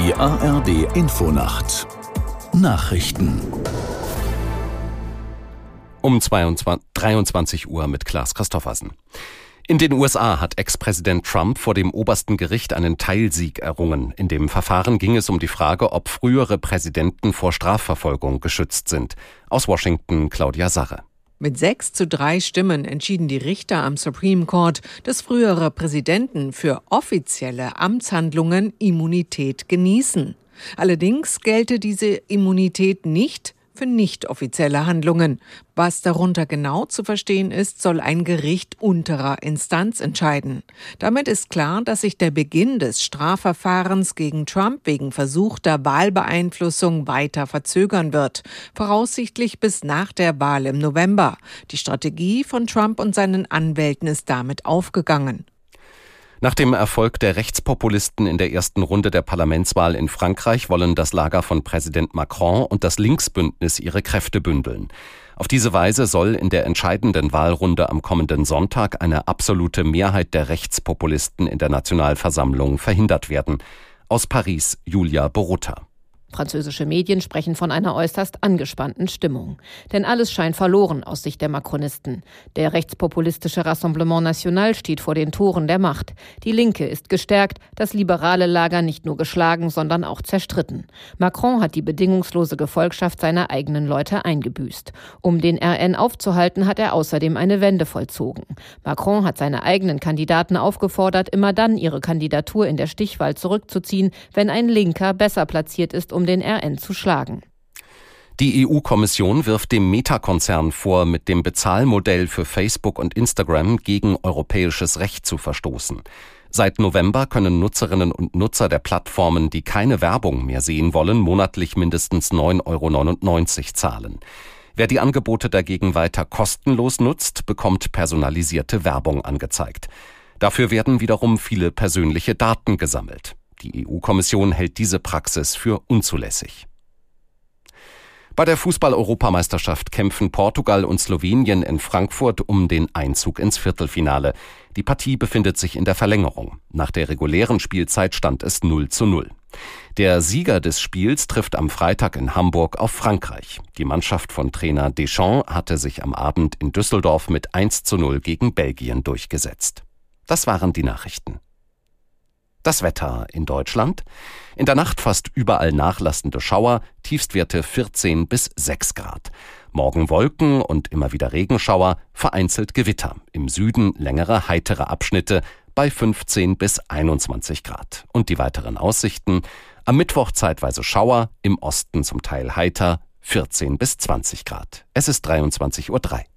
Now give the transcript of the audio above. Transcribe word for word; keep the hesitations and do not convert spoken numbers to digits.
Die A R D Infonacht Nachrichten um dreiundzwanzig Uhr mit Klaas Christoffersen. In den U S A hat Ex-Präsident Trump vor dem obersten Gericht einen Teilsieg errungen. In dem Verfahren ging es um die Frage, ob frühere Präsidenten vor Strafverfolgung geschützt sind. Aus Washington Claudia Sarre. Mit sechs zu drei Stimmen entschieden die Richter am Supreme Court, dass frühere Präsidenten für offizielle Amtshandlungen Immunität genießen. Allerdings gelte diese Immunität nicht für nicht offizielle Handlungen. Was darunter genau zu verstehen ist, soll ein Gericht unterer Instanz entscheiden. Damit ist klar, dass sich der Beginn des Strafverfahrens gegen Trump wegen versuchter Wahlbeeinflussung weiter verzögern wird. Voraussichtlich bis nach der Wahl im November. Die Strategie von Trump und seinen Anwälten ist damit aufgegangen. Nach dem Erfolg der Rechtspopulisten in der ersten Runde der Parlamentswahl in Frankreich wollen das Lager von Präsident Macron und das Linksbündnis ihre Kräfte bündeln. Auf diese Weise soll in der entscheidenden Wahlrunde am kommenden Sonntag eine absolute Mehrheit der Rechtspopulisten in der Nationalversammlung verhindert werden. Aus Paris Julia Borutta. Französische Medien sprechen von einer äußerst angespannten Stimmung. Denn alles scheint verloren aus Sicht der Macronisten. Der rechtspopulistische Rassemblement National steht vor den Toren der Macht. Die Linke ist gestärkt, das liberale Lager nicht nur geschlagen, sondern auch zerstritten. Macron hat die bedingungslose Gefolgschaft seiner eigenen Leute eingebüßt. Um den R N aufzuhalten, hat er außerdem eine Wende vollzogen. Macron hat seine eigenen Kandidaten aufgefordert, immer dann ihre Kandidatur in der Stichwahl zurückzuziehen, wenn ein Linker besser platziert ist, um den R N zu schlagen. Die E U-Kommission wirft dem Meta-Konzern vor, mit dem Bezahlmodell für Facebook und Instagram gegen europäisches Recht zu verstoßen. Seit November können Nutzerinnen und Nutzer der Plattformen, die keine Werbung mehr sehen wollen, monatlich mindestens neun Euro neunundneunzig zahlen. Wer die Angebote dagegen weiter kostenlos nutzt, bekommt personalisierte Werbung angezeigt. Dafür werden wiederum viele persönliche Daten gesammelt. Die E U-Kommission hält diese Praxis für unzulässig. Bei der Fußball-Europameisterschaft kämpfen Portugal und Slowenien in Frankfurt um den Einzug ins Viertelfinale. Die Partie befindet sich in der Verlängerung. Nach der regulären Spielzeit stand es null zu null. Der Sieger des Spiels trifft am Freitag in Hamburg auf Frankreich. Die Mannschaft von Trainer Deschamps hatte sich am Abend in Düsseldorf mit eins zu null gegen Belgien durchgesetzt. Das waren die Nachrichten. Das Wetter in Deutschland. In der Nacht fast überall nachlassende Schauer, Tiefstwerte vierzehn bis sechs Grad. Morgen Wolken und immer wieder Regenschauer, vereinzelt Gewitter. Im Süden längere heitere Abschnitte bei fünfzehn bis einundzwanzig Grad. Und die weiteren Aussichten. Am Mittwoch zeitweise Schauer, im Osten zum Teil heiter, vierzehn bis zwanzig Grad. Es ist dreiundzwanzig Uhr drei.